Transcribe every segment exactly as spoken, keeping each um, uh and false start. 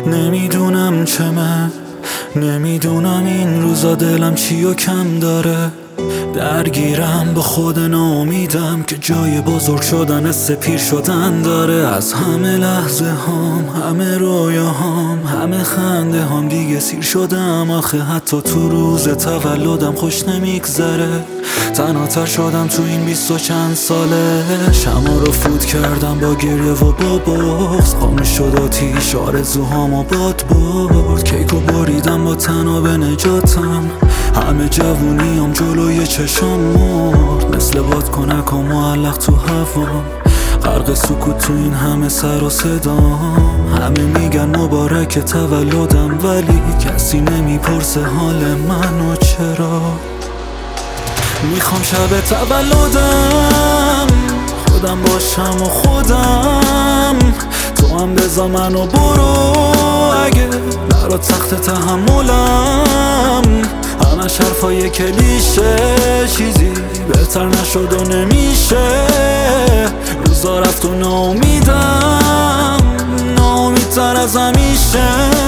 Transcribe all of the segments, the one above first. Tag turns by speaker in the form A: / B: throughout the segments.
A: نمیدونم چمه، نمیدونم این روزا دلم چی و کم داره. درگیرم با خود ناامیدم که جای بزرگ شدن سپیر شدن داره. از همه لحظه هام، همه رویاهام، همه خنده هام دیگه سیر شدم. آخه حتی تو روز تولدم خوش نمیگذره. تنهاتر شدم تو این بیست و چند ساله. شما رو فوت کردم با گریه و با بغض. خاموش شد آتیش آرزوهامو باد برد. کیکو بریدم با تناب نجاتم. همه جوونیام جلوی چشام مرد. مثل بادکنک و معلق تو هوام، غرق سکوت تو این همه سر و صدام. همه میگن مبارک تولدم، ولی کسی نمیپرسه حال منو چرا. میخوام شب تولدم خودم باشم و خودم. تو هم بزا منو برو اگه برا تخت تحملم. همش حرفای کلیشه، چیزی بهتر نشد و نمیشه. روزا رفت و ناامیدم، ناامیدتر از همیشه.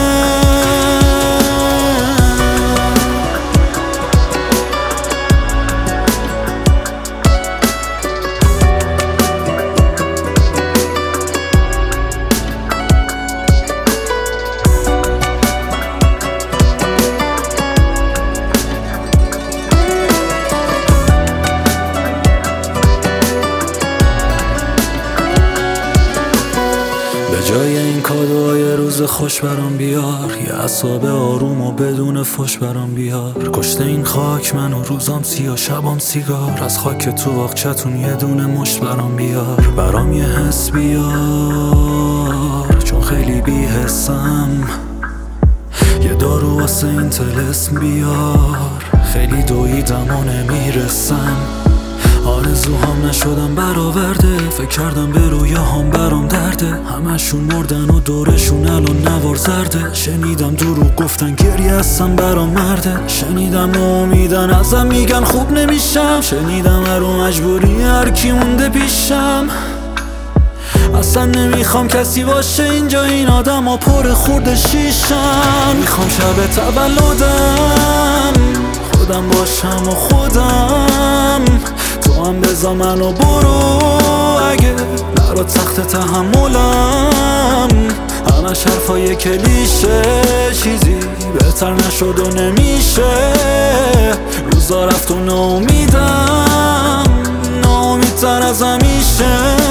A: جای این کادوهای روز خوش برام بیار، یه اعصاب آروم و بدون فش برام بیار. کشته این خاک منو، روزام سیاه شبام سیگار. از خاک تو باغچتون یه دونه مشت برام بیار. برام یه حس بیار چون خیلی بی حسم. یه دارو واسه این طلسم بیار، خیلی دویدم و نمیرسم. آرزوهام نشدم برآورده، فکر کردم به رویاهام برام درده. همشون مردن و دورشون الان نوار زرده. شنیدم دروغ گفتن گریه هستم برام مرده. شنیدم ناامیدن ازم میگن خوب نمیشم. شنیدم هرو مجبوری هر کی مونده پیشم. اصلا نمیخوام کسی باشه اینجا، این آدم ها پر خورد شیشن. میخوام شب تولدم خودم باشم و خودم. تو هم بزا منو برو اگه برا تخت تحملم. همش حرفای کلیشه، چیزی بهتر نشد و نمیشه. روزا رفت و ناامیدم، ناامیدتر از همیشه.